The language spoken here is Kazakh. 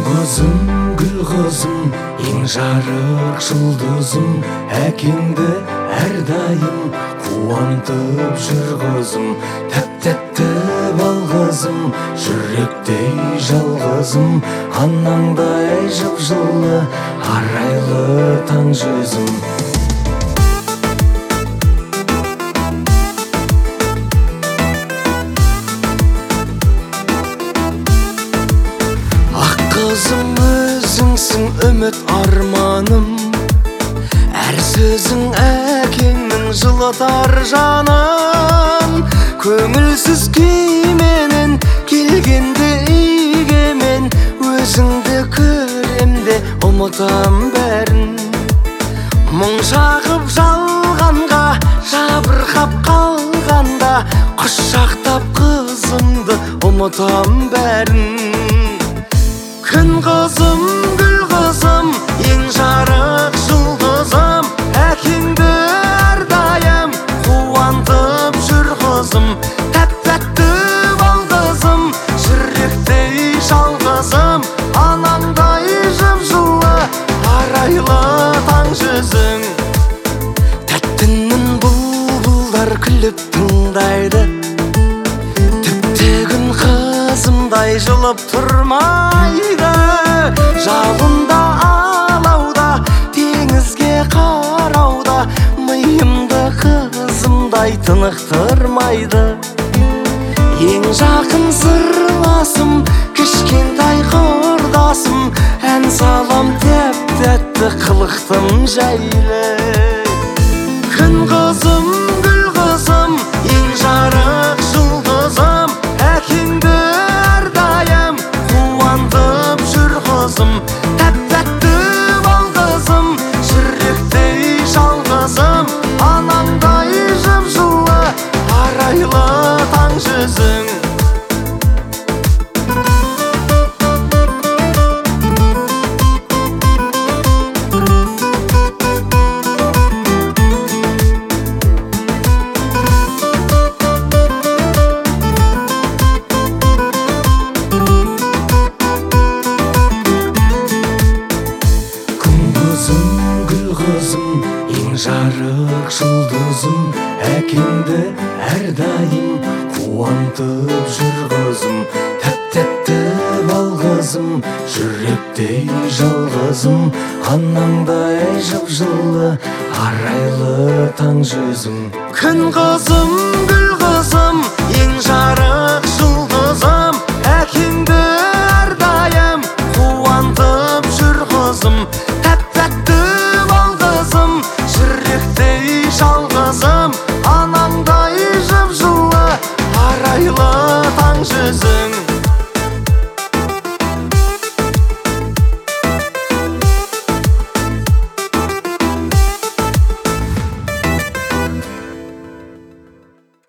Gül kızım, en жарық жұлдызым, әкеңді әрдайым қуантып жүр қызым. Тәп-тәтті бал қызым, жүректей жалғызым, анаңдай жып-жылы, арайлы таң жүзім. Қызым өзіңсің үміт арманым, әр сөзің әкеңнің жылытар жанын. Көңілсіз күйменен келгенде үйге мен, өзіңді көремде ұмытам бәрін. Мұң шағып жалғанға жабырқап қалғанда, құшақтап қызымды ұмытам бәрін. Күн қызым, гүл қызым, ең жарық жұлдызым, әкеңді әрдайым қуантып жүр қызым. Тәп-тәтті бал қызым, жүректей жалғызым, анаңдай жып-жылы, арайлы таң жүзің. Тәттінің бұлбұлдар күліп тыңдайды, тіптегін қызымдай жылып тұрмайды. Жалында алауда, теңізге қарауда, миымды қызымдай тынықтырмайды. Ең жақын сырласым, кішкентай құрдасым, ән салам тәп-тәтті қылықтым жайлы. Күн қызым, гүл қызым, ең жарық жұлдызым, әкеңді әрдайым қуантып жүр қызым. Тәп-тәтті бал қызым, жүректей жалғызым, анаңдай жып-жылы, арайлы таң жүзің. Қызым, ең жарық жұлдызым, әкеңді әрдайым қуантып жүр қызым. Тәп-тәтті бал қызым, жүректей жалғызым, анаңдай жып-жылы, арайлы таң жүзім. Күн қызым, гүл қызым, ең жарық жұлдызым, әкеңді әрдайым қуантып жүр қызым.